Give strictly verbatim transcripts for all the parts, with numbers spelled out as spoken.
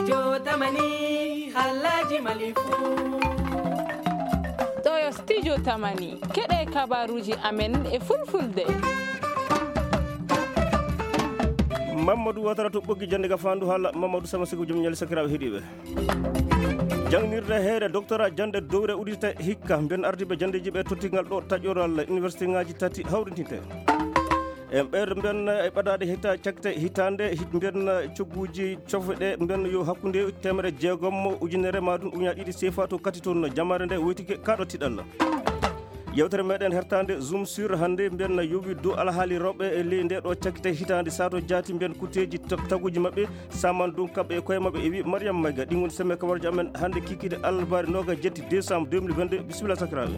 studio tamani halaji malifu ɗo studio tamani keɗe kabaruji amen e fulfulde. Mamadou Watara to ɓoggi jande ga fandu haala Mamadou sama sigo jom ñali sakiraɓe heeɗiɓe jangnirde heede doctorat jande dowre udita hikka mben ardiɓe jandeji ɓe tottigal ɗo taƴoral université ngaji tati hawrintinte en ɓeɗo mben e ɓaɗade hita cakte hitande mben cogguji cofe ɗe mben yo hakkude temere jeegom ujunere maɗum uña ɗiɗi sefa to kati toon jamare nde woytike kaɗo tiɗalla yewtere meɗen hertande zoom sur hande mben yowi dow alhaali rewɓe e ley nde ɗo cakkite hitande sato jaati mben kuteji taguji mabɓe saman ɗum kamɓe e koye mabɓe e wi Mariame Mayga ɗin woni semme kawarji amen hande kikide albari noga jetti décembre deux mille vingt-deux bisimilla sakiraɓe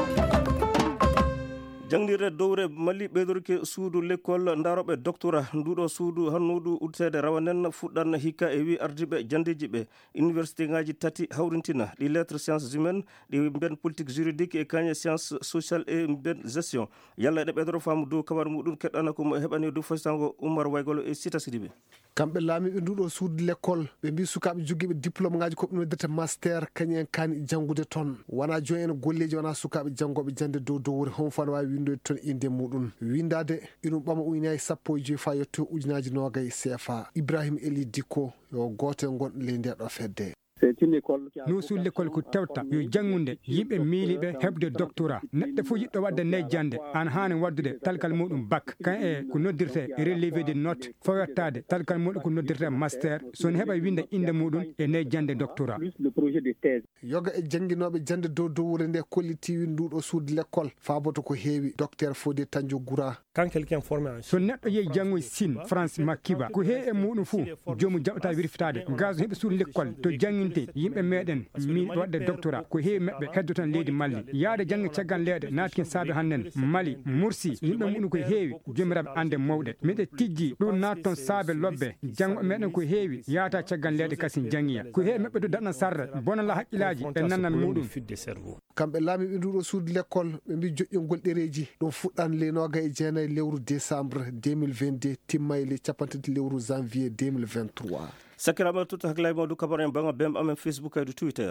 jangnirde dowre malli ɓeydorke suudu l'école daroɓe doctorat nduɗo suudu hannuɗu udditede rawanen fuɗɗan hikka e wi ardiɓe jandeji ɓe université ngaji tati hawrintina ɗi lettres sciences humaines ɗi mben politique juridique e kañe science social e mben gestion yalla ɗe ɓeydoro faamu dow kabaru muɗum keɗɗana komo heɓani dow faysango Oumar Waygolo e Sita Sidibé kamɓe laamiɓe nduɗo suudu l'école ɓe mbi sukaɓe joguiɓe diplôme ngaji koɓe noddete master kañum en kaani janggude toon wona joni en golleji wona sukaɓe janggoɓe jande dow dowre homo fano wawi windode toon inde muɗum windade iɗum ɓama ujunaji sappo e joyyi fa yetto ujunaji nogay C F A Ibrahima Eli Dikko yo gotel gonɗo ley nde ɗo fedde nous sur l'école ko tewta yo janggude yimɓe miiliɓe heɓde doctorat neɗɗo fof yiɗɗo wadde nejjande an hani waddude talkal muɗum bac kan e ko noddirte relevé de note fawettade talkal muɗum ko noddirte master soni heɓa winde inde muɗum e nejjande doctorat yoga e jangguinoɓe jande dow dowre nde kollitiwi nduɗo suudu l'école faboto ko heewi docteur Fodé Tandio Goura so neɗɗo yeehi janggoye Sine France makkiba ko heewi e muɗum fou jomum jaɓata wirfitade gaz heeɓe suudu l'école to jangguinte yimɓe meɗen mi wadde doctorat ko heewi mabɓe heddo tan leydi Mali yaade jangge caggal leeɗe natkin saabe hannen Mali Mursi yimɓe muɗum ko heewi jomiraɓe ande mawɗe miɗe tijji ɗum natton saabe lobbe janggo meɗen ko heewi yaata caggal leeɗe kasi jangiya ko heewi mabɓe to daɗan sarra bonala haqqillaji e nannan muɗum kamɓe laamiɓe nduɗo suudu l'école ɓe mbi joƴƴingol ɗereji ɗum fuɗɗan le noga e jeenayyi lewru décembre deux mille vingt-deux timma e le capantati lewru janvier deux mille vingt-trois sakiraɓe tutto hakkilay mawdu kabaru en banga bemɓe amen Facebook e Twitter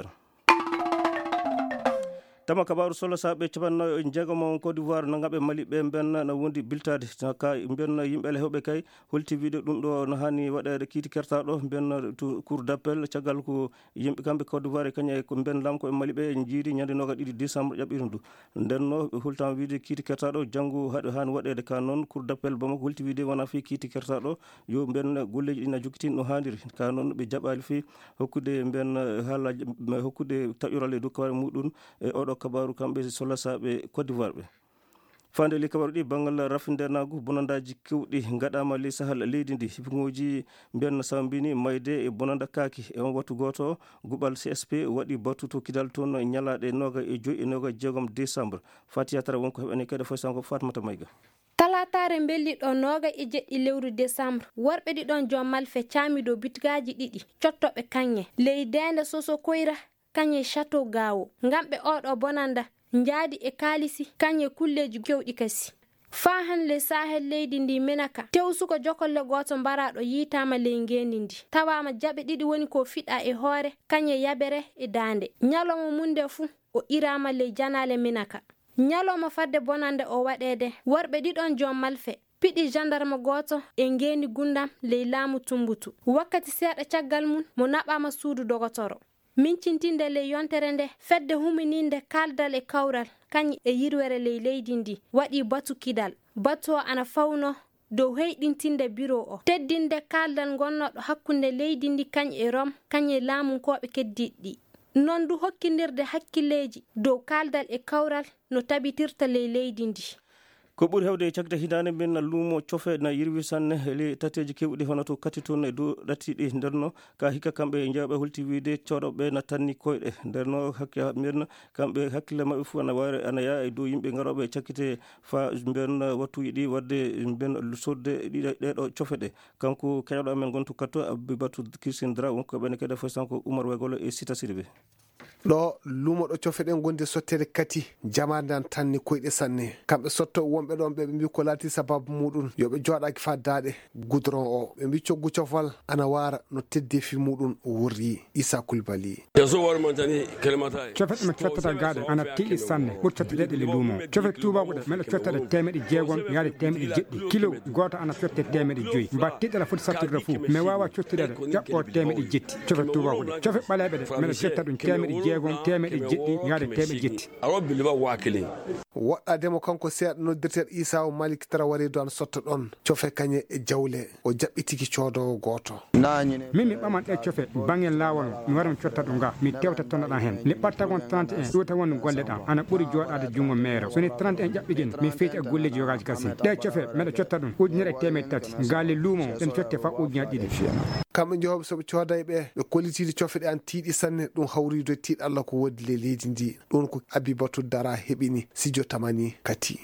tama kabaru solo saɓe capannayo e jeegom Côte d'Ivoire nagaɓe Mali ɓe ben no wondi biltade ka ben yimɓele hewɓe kay holtiviɗe ɗum ɗo no hani waɗede kiiti kertaɗo ben to cour d'appel caggal ko yimɓe kamɓe Côte d'Ivoire kañe ko ben lam ko e Mali ɓe en jiidi ñande noga ɗiɗi décembre ƴaɓɓirum ndu ndenno ɓe hultama wiide kiiti kertaɗo janggo haɗo hani waɗede ka noon cour d'appel Bamako holtivide wona fi kiiti kertaɗo yo ben golleji ɗi na jokkitin no haniri ka noon ɓe jaɓali fi hokkude ben haalaji hokkude taƴural e dow kabaru muɗum e oɗo kabaru kamɓe solasaɓe Côte d'Ivoire ɓe fande li kabaru ɗi banggal rafindenagu bonandaji kewɗi gaɗama li sahal leydi ndi hipiŋoji mbiyanno sambini mayde e bonanda kaaki e on wattu goto guɓal C S P waɗi battu to kidal toon ñalaɗe noga e joyi e noga jeegom décembre Fatia Tara wonko heɓani kadi foy sango Fatmata Mayga talatare belliɗo noga e jeɗɗi lewru décembre worɓe ɗiɗon jom malfe caamido bitgaji ɗiɗi cottoɓe kanŋe leydende soso koyra kañe château gawo ngam ɓe oɗo bonanda njaadi e kaalisi kañe kulleji kewɗi kasi faa hanle sahel leydi ndi menaka tewsuko jokolle goto mbaraɗo yitama ley ngendi ndi tawama jaɓe ɗiɗi woni ko fiɗa e hoore kañe yabere e dande ñalowma munde fuu o irama ley janale menaka ñalowma fadde bonande o waɗede worɓe ɗiɗon jom malfe piɗi gendarme goto e ngendi gundam ley laamu tumbutu wakkati seeɗa caggal mum mo naɓama suudu dogotoro mincintinde ley yontere nde fedde humininde kaldal e kawral kañi e yirwere ley leydi ndi waɗi batu kidal batu o ana fawno dow heyɗintinde bureau o teddinde kaldal gonnoɗo hakkunde leydi ndi kañi e rom kañi e laamunkoɓe keddiɗɗi non du hokkinirde hakkilleji dow kaldal e kawral no tabitirta ley leydi ndi ko ɓuri hewde cagde hidande min luumo cofe na yirwi sanne le tateji kewɗi hono to kati toon e dow ɗattiɗi nderno ka hikka kamɓe jewɓe holtiwide coɗoɓe na tanni koyɗe nderno hakke min kamɓe hakkille mabɓe fuu ana wari ana yaa e dow yimɓe garoɓe cakkite fa mben wattuji ɗi wadde mben sodde ɗiɗo ɗeɗo cofe ɗe kanko keɗoɗo amen gontu katto Abibatu Kirsin Dra wonko ɓene kede foy sanko Oumar Waygolo e Sita Sidibé ɗo lumo ɗo cofeɗen gonde sottere kati jamadan tanni koyɗe sanne kamɓe sotto wonɓe ɗon ɓe ɓe mbi ko laati sababu muɗum yoɓe joɗaki fa daɗe goudron o ɓe mbi coggu cofal ana wara no tedde fi muɗum wurri Issa Coulibaly. cofeɗe me cottata gaɗe ana tiiɗi sanne ɓuuri cotteteɗe le lumo cofeɗe tubakoɗe meɗe cottade temeɗe jeegom yaade temeɗe jeɗɗi kilo goto ana cotte temeɗe joyyi mba tiɗɗala foti sattirde fuu mais wawa cottirede ƴaɓɓo temeɗe jetti cofeɗe tubakoɗe cofe ɓaleɓe ɗe meɗe cotta ɗum temeɗe jeegom temeɗe jeɗɗi yaade temeɗe jetti woɗɗademo kanko seeɗa noddirteɗo Issa Malik Traoré do an sotta ɗon cofe kañe e jawle o jaɓɓitiki codowo goto. min mi ɓaman ɗe cofe bangel lawol mi wara mi cotta ɗum ga mi tewta tonnoɗa hen nde ɓatta kon trente et un ɗo taw wonno golle ɗam ana ɓuuri joɗade junggo meere soni trente et un ƴaɓɓiɗen mi feeti e golleji yogaji gassi ɗe cofe meɗe cotta ɗum ujunere e temeɗe tati gaali luumo ɗen cotte fa ujunaji ɗiɗi kamɓe jehoɓe soɓe cooday ɓe ɓe kollitide cofe ɗe an tiiɗi sanne ɗum hawrido e tiiɗ Allah ko wodi le leydi ndi ɗum ko Abibatou Dara heɓini Sidio Tamani Kati.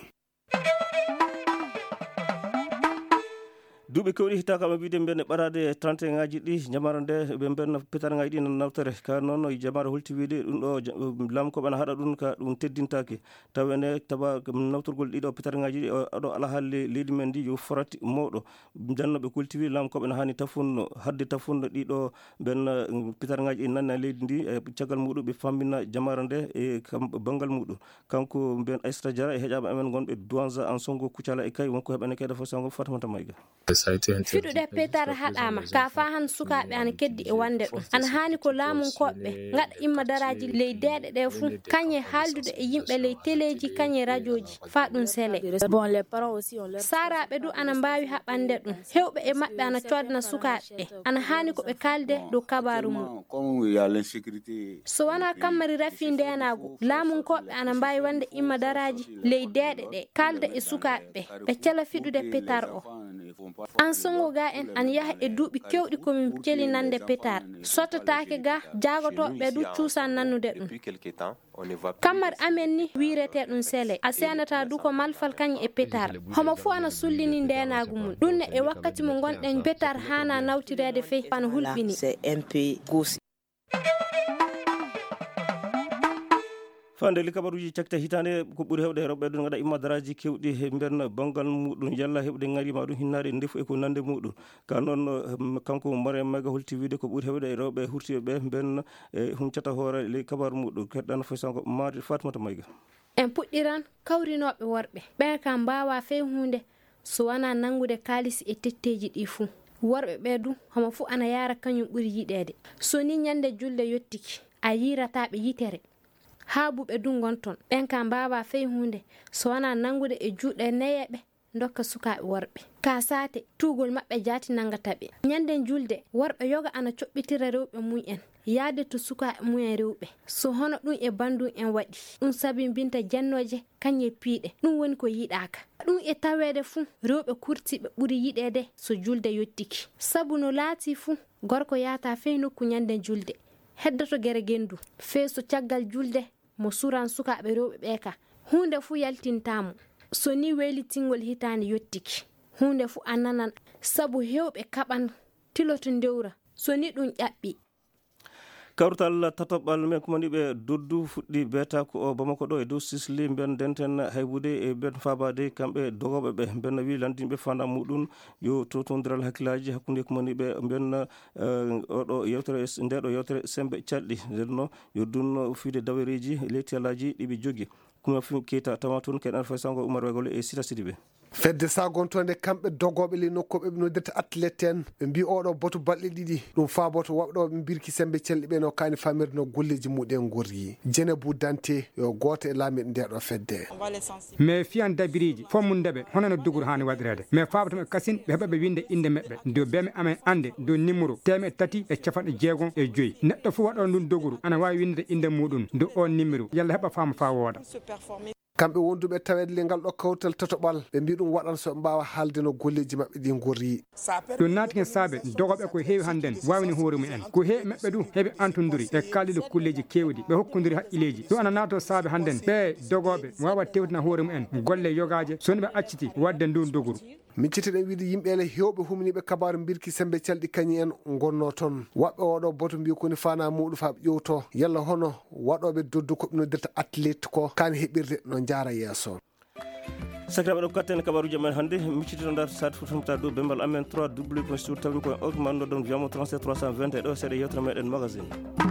duuɓi kewɗi hitaka ɓe mbide mbene ɓarade trente et un ngaji ɗi jamara nde ɓe mbenno pitangaji ɗi no nawtere ka noon jamara holti wiide ɗum ɗo lam koɓe ana haɗa ɗum ka ɗum teddintaki taw ene tawa nawtorgol ɗiɗo pitangaji ɗi aɗo ala haalle leydi men ndi yo forati mawɗo janno ɓe kultivi lam koɓe ne hani tafunno hadde tafunno ɗiɗo ɓen pitangaji ɗi nanne leydi ndi e caggal muɗum ɓe fammina jamara nde e banggal muɗum kanko mbiyen Aissata Diarra e heeƴaɓe amen gonɓe Douanza en Songo Kucala e kay wonko heɓane kayɗa fo sango Fatimata Mayga. fiɗuɗe petar haɗama ka fa han sukaɓe ana keddi e wande ɗum ana hani ko laamunkoɓe gaɗa imma daraji ley deɗe ɗe fuu kañe haaldude e yimɓe ley téléji kañe radioji fa ɗum sele saraɓe du ana mbawi haɓande ɗum hewɓe e maɓɓe ana codna sukaɓe ana hani koɓe kalde dow kabaru mum so wona kammari rafi ndenago laamunkoɓe ana mbawi wande imma daraji ley deɗe ɗe kalde e sukaɓe ɓe cala fiɗude petar o an songo ga en an yaha e duuɓi kewɗi komin celi nande pétard sottotake ga jagotoɓe du cuusan nannude ɗum kammar amen ni wirete ɗum sele a senata du ko malfal kañ e pétard homo fu ana sullini ndenagu mum ɗumne e wakkati mo gonɗen pétard hana nawtirede fey pana hulɓini fande li kabaruji cakta hitande ko ɓuuri hewde rewɓe ɗum gaɗa imma daraji kewɗi e nder bangal muɗum yalla heɓde garima ɗum hinnade ndefu e ko nande muɗum ka noon kanko Mariame Maga holti wiide ko ɓuuri hewde e rewɓe hurtiɓe ɓe mben e humcata hoore ley kabaru muɗum keɗɗano foy sanko mari Fatimata Mayga en puɗɗiran kawrinoɓe worɓe ɓen kam mbawa fey hunde so wona nangude kalisi e tetteji ɗi fuu worɓe ɓe du homo fu ana yara kañum ɓuuri yiɗede so ni ñande julde yettiki a yirataɓe yitere haabuɓe du gonton ɓen kam mbawa fey hunde so wona nangude e juuɗe neyeɓe dokka sukaɓe worɓe ka sate tugol maɓɓe jaati nangataɓe ñande julde worɓe yoga ana coɓɓitira rewɓe mumen yaade to sukaɓe mumen rewɓe so hono ɗum e bandum en waɗi ɗum sabi binta jannoje kañe piiɗe ɗum woni ko yiɗaka ɗum e tawede fuu rewɓe kurtiɓe ɓuuri yiɗede so julde yettiki sabu no laati fuu gorko yata fey nokku ñande julde heddoto gere gendu fey so caggal julde mo suran sukaɓe rewɓe ɓe ka hunde fu yaltintamo so ni weylitingol hitande yettiki hunde fu a nanan sabu hewɓe kaɓan tiloto ndewra so ni ɗum ƴaɓɓi kawrutal tatoɓɓal men komani ɓe doddu fuɗɗi beeta ko o Bamako ɗo e dow Sicily mben denten haybude e ben fabade kamɓe dogoɓe ɓe ben wi landinɓe fanda muɗum yo totodiral hakkillaji hakkude komani ɓe ben oɗo yewtere ndeɗo yewtere sembe calɗi ndenno yo dunno fiide dawereji leytialaji ɗiɓe jogui kuma fi keita tawa toon keɗan fay sango Oumar Wegole e Sita Sidibé fedde sagontonde kamɓe dogoɓe le nokkoɓe ɓe noddirta athlète en ɓe mbi oɗo boto balɗe ɗiɗi ɗum faboto waɓɗo ɓe birki sembe celɗi ɓe no kani famirde no golleji muɗen gorri Dieynabou Danté yo goto e laamin ndeɗo fedde mais fiyan dabiriji fommundeɓe hono no duguru hani waɗirede mais fabotoɓe kasin ɓe heeɓa ɓe winde inde meɓɓe do beme amen ande do numéro temeɗɗe tati e capanɗe jeegom e joyyi neɗɗo fo waɗo ndun doguru ana wawi winde inde muɗum do on numéro yalla heeɓa fama fa wooda kamɓe wonduɓe tawede le ngal ɗo kawtal totoɓal ɓe mbi ɗum waɗan so mbawa haalde no golleji mabɓe ɗi gorri ɗum naati hen saabe dogoɓe ko heewi hannden wawni hoore mumen ko heewi maɓɓe du heeɓe antodiri e kalɗiɗo kulleji kewɗi ɓe hokkodiri haqqileji ɗum ana naato saabe hannden ɓe dogoɓe wawa tewtina hoore mumen golle yogaje soni ɓe acciti wadde ndun doguru miccitiɗen wiide yimɓeele hewɓe humniɓe kabaru birki sembe calɗi kañi en gonno toon waɓɓe oɗo boto mbi koni fana muɗum faaɓe ƴewto yalla hono waɗoɓe doddu ko ɓinodirta athlète ko kani heɓirde no jaara yesso. sakiraɓe ɗo katten kabaruji men hannde miccitiɗo nder sade futamta ɗo bembal amen trois w point sur tawi point org manno ɗon wiyamo trente-sept trois cent vingt e ɗo seeɗa yewtere meɗen magazine.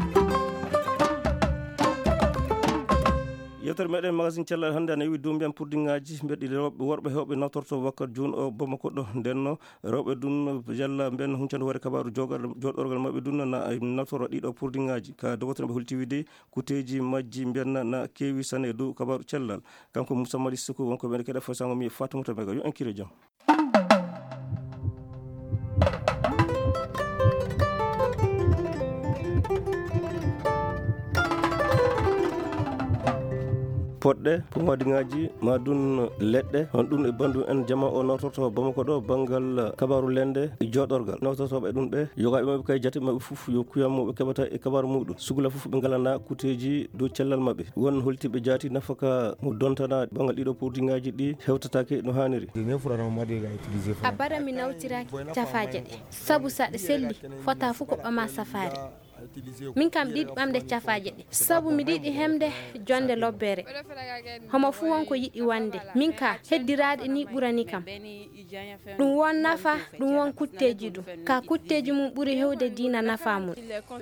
yewtere meɗen magazine cellal hannde ana yewi dow mbiyan purdingaji mbeɗi rewɓe worɓe hewɓe nawtorto wakkat joni o bamako ɗo ndenno rewɓe dun jalla mben huncande hoore kabaru joɗorgal mabɓe dun na nawtoro ɗiɗo purdingaji ka dogotono ɓe hulti wiide kuteji majji mbiyanna na kewi sane e dow kabaru cellal kanko Moussa Mali Siko wonko ɓeɗe keɗa fo sango mi Fatoumata Mega yo enkire jaam. poɗɗe pomadiŋaji ma dun leɗɗe on ɗum e bandu en jama o nawtorto Bamako ɗo banggal kabaru lende e joɗorgal nawtortoɓe ɗum ɓe yogaɓe mabɓe kay jate mabɓe foof yo kuyam moɓe keɓata e kabaru muɗum sugula foof ɓe galana kuteji dow cellal mabɓe won holtiɓe jaati nafaka mo dontana banggal ɗiɗo purdiŋaji ɗi hewtatake no hanniri. a bara mi nawtiraki cafaje ɗe saabu saɗa selli fota fuu ko ɓama safari min kam ɗiɗi ɓamde cafaje ɗe saabu mi ɗiɗi hemde jonde lobbere homo fuu wonko yiɗi wande min ka heddirade ni ɓurani kam ɗum won nafa ɗum won kutteji ɗum ka kutteji mum ɓuuri hewde dina nafa mum.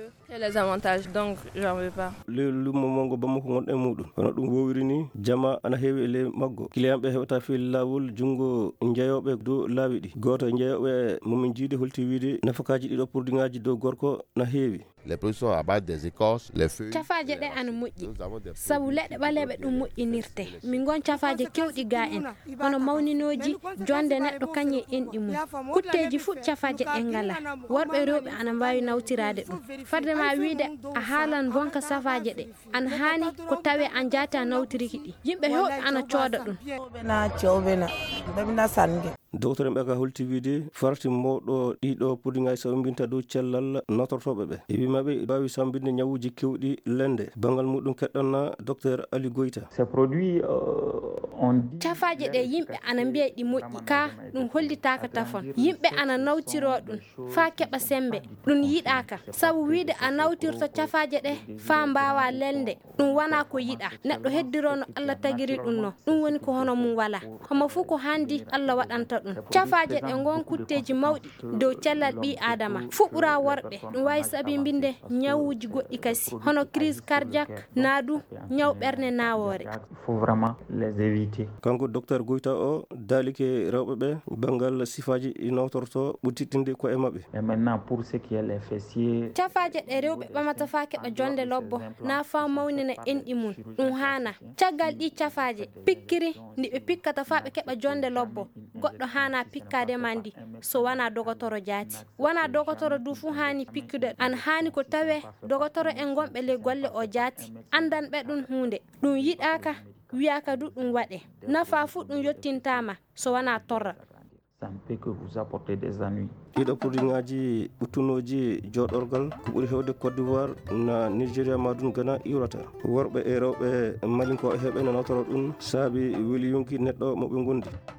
le lumo mongo Bamako gonɗen muɗum hono ɗum wowiri ni jama ana heewi e ley maggo client ɓe heɓata fi lawol jungo jeeyoɓe dow laawi ɗi goto jeeyoɓe momin jiide holti wiide nafakaji ɗiɗo purdiŋaji dow gorko na heewi. Les productions à base des écorces, les feuilles. cafaje ɗe ana moƴƴi sabu leɗɗe ɓaleɓe ɗum moƴƴinirte min gon cafaje kewɗi ga en hono mawninoji jonde neɗɗo kañe enɗi mum kutteji fu cafaje ɗe ngala worɓe rewɓe ana mbawi nawtirade ɗum fadde ma wiide a haalan bonka safaje ɗe ana hani ko tawe an jaati a nawtiriki ɗi yimɓe hewɓe ana cooda ɗum. docteur en ɓe ka holti wiide farti mawɗo ɗiɗo purdiŋaji so mbinta dow cellal nawtortoɓe ɓe e wimaɓe wawi sambinde ñawuji kewɗi lende bangal muɗum keɗɗonna docteur Ali Goyta. cafaje ɗe yimɓe ana mbiya ɗi moƴƴi ka ɗum hollitaka tafon yimɓe ana nawtiro ɗum fa keɓa sembe ɗum yiɗaka saabu wiide a nawtirto cafaje ɗe fa mbawa lelde ɗum wona ko yiɗa neɗɗo heddiro no Allah tagiri ɗum no ɗum woni ko hono mum wala homo fuu ko handi Allah waɗanta ɗum cafaje ɗe gon kutteji mawɗi dow cellal ɓi adama fuu ɓura worɓe ɗum wawi sabibinde ñawuji goɗɗi kasi hono crise cardiaque naadu ñaw ɓerne nawore. kanko docteur Goyta o daalike rewɓe ɓe bangal sifaji nawtorto ɓuttitinde ko e mabɓe. cafaje ɗe rewɓe ɓamata fa keɓa jonde lobbo na fa mawnina enɗi mum ɗum hana caggal ɗi cafaje pikkiri ndi ɓe pikkata fa ɓe keɓa jonde lobbo goɗɗo hana pikkade mandi so wana dogotoro jaati wana dogotoro du fu hani pikkude an hani ko tawe dogotoro en gonɓe le golle o jaati andan ɓe ɗum hunde ɗum yiɗaka wiyaka du ɗum waɗe nafa fu ɗum yottintama so wana torra. ɗiɗo purdiŋaji ɓuttunoji joɗorgal ko ɓuuri hewde Côte d'Ivoire na Nigéria madun Ghana iwrata worɓe e rewɓe malinkoɓe heeɓe no nawtoro ɗum saabi weeli yonki neɗɗo moɓe gondi.